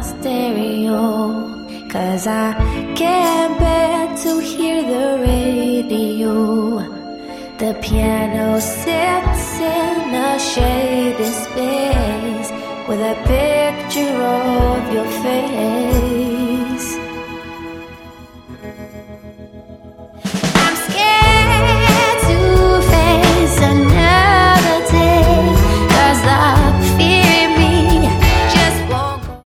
stereo, 'cause I can't bear to hear the radio. The piano sits in a shady space with a picture of